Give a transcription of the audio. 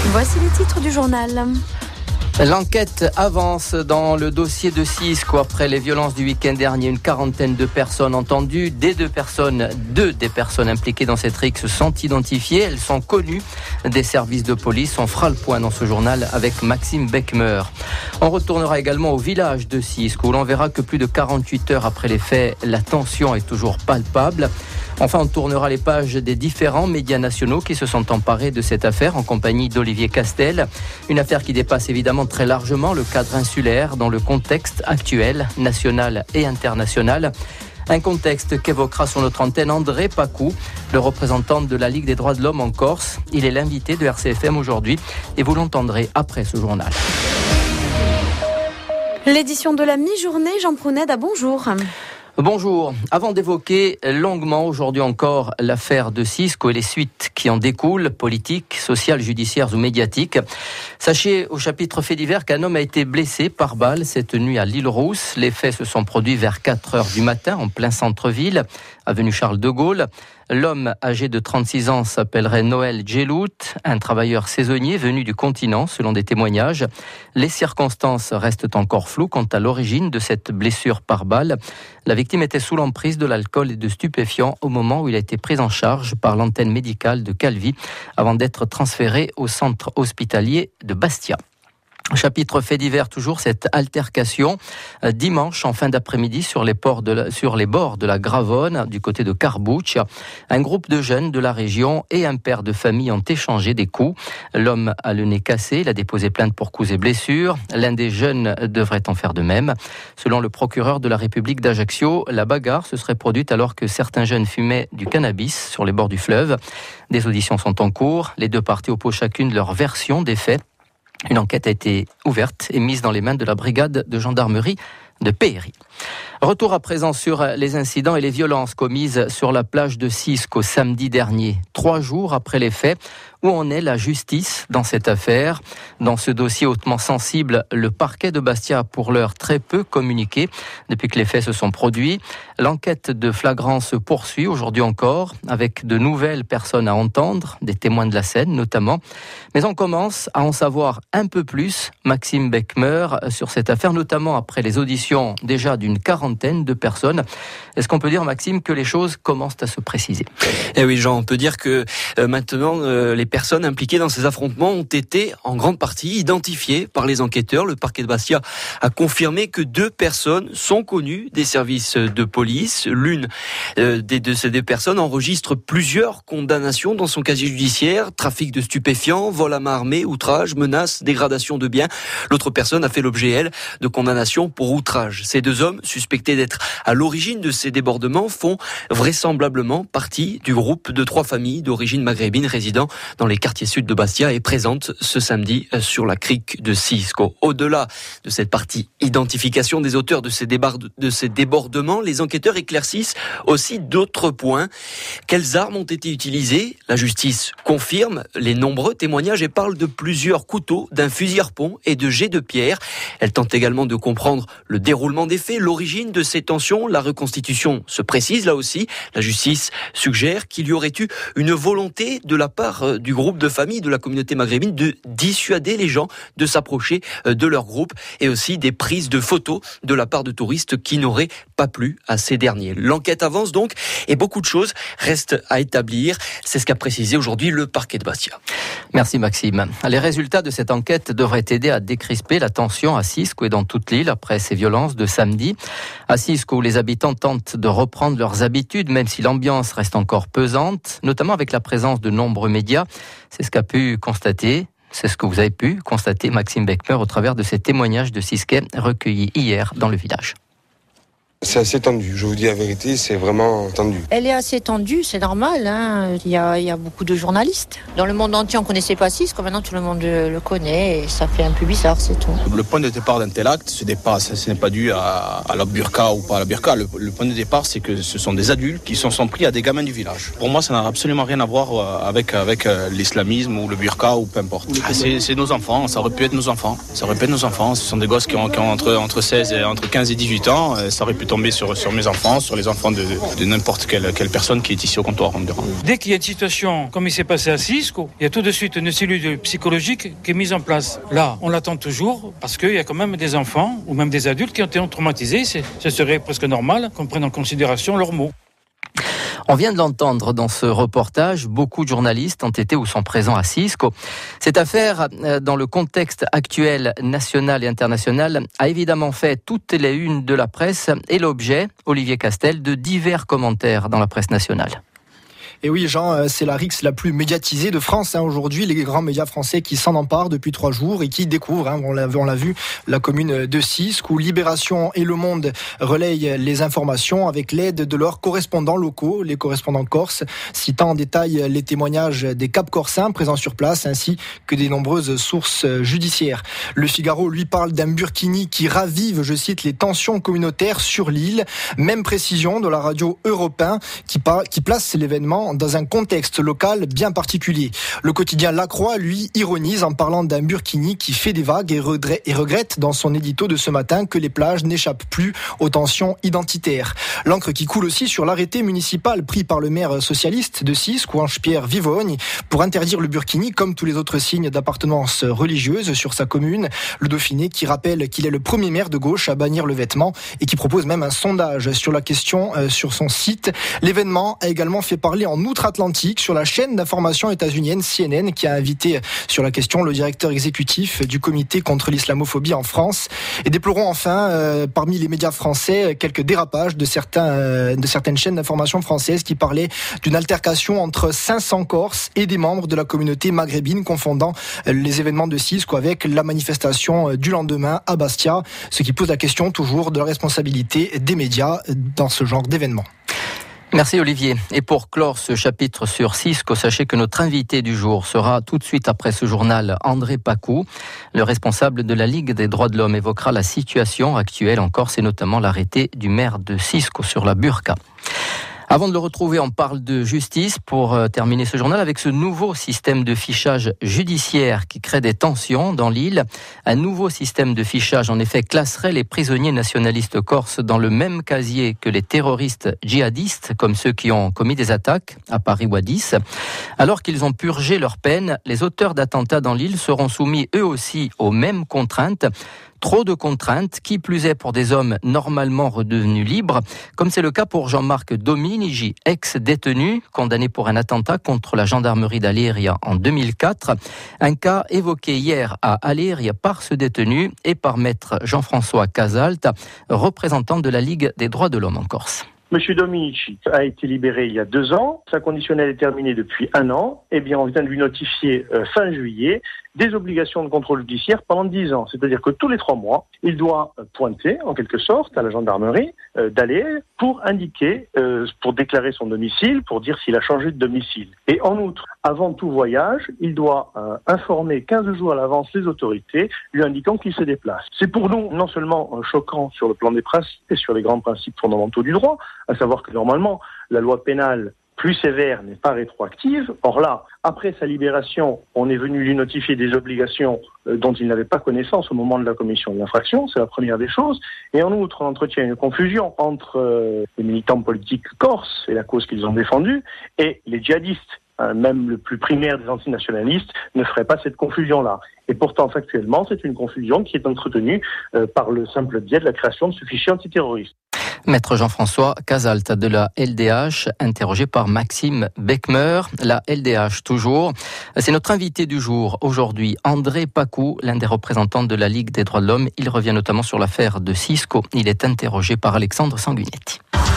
Voici les titres du journal. L'enquête avance dans le dossier de Cisco après les violences du week-end dernier. Une quarantaine de personnes entendues. Deux des personnes impliquées dans cette rixe sont identifiées. Elles sont connues des services de police. On fera le point dans ce journal avec Maxime Beckmer. On retournera également au village de Cisco où l'on verra que plus de 48 heures après les faits, la tension est toujours palpable. Enfin, on tournera les pages des différents médias nationaux qui se sont emparés de cette affaire en compagnie d'Olivier Castel. Une affaire qui dépasse évidemment très largement le cadre insulaire dans le contexte actuel, national et international. Un contexte qu'évoquera sur notre antenne André Pacou, le représentant de la Ligue des droits de l'homme en Corse. Il est l'invité de RCFM aujourd'hui et vous l'entendrez après ce journal. L'édition de la mi-journée, Jean Prounet, bonjour. Bonjour. Avant d'évoquer longuement aujourd'hui encore l'affaire de Cisco et les suites qui en découlent, politiques, sociales, judiciaires ou médiatiques, sachez au chapitre fait divers qu'un homme a été blessé par balle cette nuit à l'Île-Rousse. Les faits se sont produits vers 4 heures du matin en plein centre-ville, avenue Charles de Gaulle. L'homme âgé de 36 ans s'appellerait Noël Djelout, un travailleur saisonnier venu du continent selon des témoignages. Les circonstances restent encore floues quant à l'origine de cette blessure par balle. La victime était sous l'emprise de l'alcool et de stupéfiants au moment où il a été pris en charge par l'antenne médicale de Calvi avant d'être transféré au centre hospitalier de Bastia. Chapitre fait divers toujours, cette altercation dimanche en fin d'après-midi sur les bords de la Gravonne du côté de Carbouch. Un groupe de jeunes de la région et un père de famille ont échangé des coups. L'homme a le nez cassé, il a déposé plainte pour coups et blessures. L'un des jeunes devrait en faire de même. Selon le procureur de la République d'Ajaccio, la bagarre se serait produite alors que certains jeunes fumaient du cannabis sur les bords du fleuve. Des auditions sont en cours. Les deux parties opposent chacune leur version des faits. Une enquête a été ouverte et mise dans les mains de la brigade de gendarmerie de Péry. Retour à présent sur les incidents et les violences commises sur la plage de Cisco samedi dernier, 3 jours après les faits. Où en est la justice dans cette affaire ? Dans ce dossier hautement sensible, le parquet de Bastia a pour l'heure très peu communiqué depuis que les faits se sont produits. L'enquête de flagrance se poursuit aujourd'hui encore, avec de nouvelles personnes à entendre, des témoins de la scène notamment. Mais on commence à en savoir un peu plus, Maxime Beckmer, sur cette affaire, notamment après les auditions déjà d'une quarantaine de personnes. Est-ce qu'on peut dire, Maxime, que les choses commencent à se préciser ? Eh oui, Jean, on peut dire que maintenant, les personnes impliquées dans ces affrontements ont été en grande partie identifiées par les enquêteurs. Le parquet de Bastia a confirmé que 2 personnes sont connues des services de police. L'une de ces 2 personnes enregistre plusieurs condamnations dans son casier judiciaire. Trafic de stupéfiants, vol à main armée, outrage, menace, dégradation de biens. L'autre personne a fait l'objet, elle, de condamnations pour outrage. Ces 2 hommes, suspectés d'être à l'origine de ces débordements, font vraisemblablement partie du groupe de 3 familles d'origine maghrébine résidant dans les quartiers sud de Bastia et présentes ce samedi sur la crique de Cisco. Au-delà de cette partie identification des auteurs de ces débordements, les enquêteurs éclaircissent aussi d'autres points. Quelles armes ont été utilisées ? La justice confirme les nombreux témoignages et parle de plusieurs couteaux, d'un fusil harpon et de jets de pierre. Elle tente également de comprendre le déroulement des faits, l'origine de ces tensions. La reconstitution se précise là aussi. La justice suggère qu'il y aurait eu une volonté de la part du groupe de famille de la communauté maghrébine de dissuader les gens de s'approcher de leur groupe et aussi des prises de photos de la part de touristes qui n'auraient pas plu à ces derniers. L'enquête avance donc et beaucoup de choses restent à établir. C'est ce qu'a précisé aujourd'hui le parquet de Bastia. Merci Maxime. Les résultats de cette enquête devraient aider à décrisper la tension à Cisco et dans toute l'île après ces violences de samedi. À Cisco, où les habitants tentent de reprendre leurs habitudes, même si l'ambiance reste encore pesante, notamment avec la présence de nombreux médias. C'est ce que vous avez pu constater, Maxime Beckmer, au travers de ces témoignages de Cisquais recueillis hier dans le village. C'est assez tendu, je vous dis la vérité, c'est vraiment tendu. Elle est assez tendue, c'est normal, hein. Il y a beaucoup de journalistes. Dans le monde entier, on ne connaissait pas Cisco, maintenant tout le monde le connaît et ça fait un peu bizarre, c'est tout. Le point de départ d'un tel acte, ce n'est pas dû à la burqa ou pas à la burqa. Le point de départ, c'est que ce sont des adultes qui sont pris à des gamins du village. Pour moi, ça n'a absolument rien à voir avec l'islamisme ou le burqa ou peu importe. C'est nos enfants, ça aurait pu être nos enfants. Ce sont des gosses qui ont entre 15 et 18 ans, ça aurait pu tomber sur mes enfants, sur les enfants de n'importe quelle personne qui est ici au comptoir. Dès qu'il y a une situation comme il s'est passé à Cisco, il y a tout de suite une cellule psychologique qui est mise en place. Là, on l'attend toujours parce qu'il y a quand même des enfants ou même des adultes qui ont été traumatisés. Ce serait presque normal qu'on prenne en considération leurs mots. On vient de l'entendre dans ce reportage, beaucoup de journalistes ont été ou sont présents à Cisco. Cette affaire, dans le contexte actuel national et international, a évidemment fait toutes les unes de la presse et l'objet, Olivier Castel, de divers commentaires dans la presse nationale. Et oui, Jean, c'est la rixe la plus médiatisée de France aujourd'hui. Les grands médias français qui s'en emparent depuis 3 jours et qui découvrent, on l'a vu, la commune de Cisques, où Libération et Le Monde relayent les informations avec l'aide de leurs correspondants locaux, les correspondants corses, citant en détail les témoignages des Cap-Corsins présents sur place, ainsi que des nombreuses sources judiciaires. Le Figaro, lui, parle d'un Burkini qui ravive, je cite, les tensions communautaires sur l'île. Même précision de la radio Europe 1 qui place l'événement dans un contexte local bien particulier. Le quotidien La Croix, lui, ironise en parlant d'un Burkini qui fait des vagues et regrette dans son édito de ce matin que les plages n'échappent plus aux tensions identitaires. L'encre qui coule aussi sur l'arrêté municipal pris par le maire socialiste de Cisques, Ange-Pierre Vivogne, pour interdire le Burkini comme tous les autres signes d'appartenance religieuse sur sa commune. Le Dauphiné qui rappelle qu'il est le premier maire de gauche à bannir le vêtement et qui propose même un sondage sur la question sur son site. L'événement a également fait parler en outre-Atlantique sur la chaîne d'information états-unienne CNN qui a invité sur la question le directeur exécutif du comité contre l'islamophobie en France. Et déplorons enfin parmi les médias français quelques dérapages de certaines chaînes d'information françaises qui parlaient d'une altercation entre 500 Corses et des membres de la communauté maghrébine, confondant les événements de Cisco avec la manifestation du lendemain à Bastia, ce qui pose la question toujours de la responsabilité des médias dans ce genre d'événements. Merci Olivier. Et pour clore ce chapitre sur Cisco, sachez que notre invité du jour sera tout de suite après ce journal André Pacou. Le responsable de la Ligue des droits de l'homme évoquera la situation actuelle en Corse et notamment l'arrêté du maire de Cisco sur la burqa. Avant de le retrouver, on parle de justice pour terminer ce journal avec ce nouveau système de fichage judiciaire qui crée des tensions dans l'île. Un nouveau système de fichage, en effet, classerait les prisonniers nationalistes corses dans le même casier que les terroristes djihadistes, comme ceux qui ont commis des attaques à Paris ou à 10. Alors qu'ils ont purgé leur peine, les auteurs d'attentats dans l'île seront soumis eux aussi aux mêmes contraintes. Trop de contraintes, qui plus est pour des hommes normalement redevenus libres, comme c'est le cas pour Jean-Marc Dominigi, ex-détenu, condamné pour un attentat contre la gendarmerie d'Aléria en 2004. Un cas évoqué hier à Aléria par ce détenu et par maître Jean-François Casalt, représentant de la Ligue des droits de l'homme en Corse. Monsieur Dominici a été libéré il y a 2 ans. Sa conditionnelle est terminée depuis 1 an. Eh bien, on vient de lui notifier fin juillet des obligations de contrôle judiciaire pendant 10 ans. C'est-à-dire que tous les 3 mois, il doit pointer, en quelque sorte, à la gendarmerie d'aller pour indiquer, pour déclarer son domicile, pour dire s'il a changé de domicile. Et en outre, avant tout voyage, il doit informer 15 jours à l'avance les autorités, lui indiquant qu'il se déplace. C'est pour nous non seulement choquant sur le plan des principes et sur les grands principes fondamentaux du droit, à savoir que normalement, la loi pénale plus sévère n'est pas rétroactive. Or là, après sa libération, on est venu lui notifier des obligations dont il n'avait pas connaissance au moment de la commission de l'infraction, c'est la première des choses. Et en outre, on entretient une confusion entre les militants politiques corses et la cause qu'ils ont défendue et les djihadistes. Même le plus primaire des antinationalistes ne ferait pas cette confusion-là. Et pourtant, factuellement, c'est une confusion qui est entretenue par le simple biais de la création de ce fichier antiterroriste. Maître Jean-François Casalt de la LDH, interrogé par Maxime Beckmer. La LDH toujours. C'est notre invité du jour aujourd'hui, André Pacou, l'un des représentants de la Ligue des droits de l'homme. Il revient notamment sur l'affaire de Cisco. Il est interrogé par Alexandre Sanguinetti.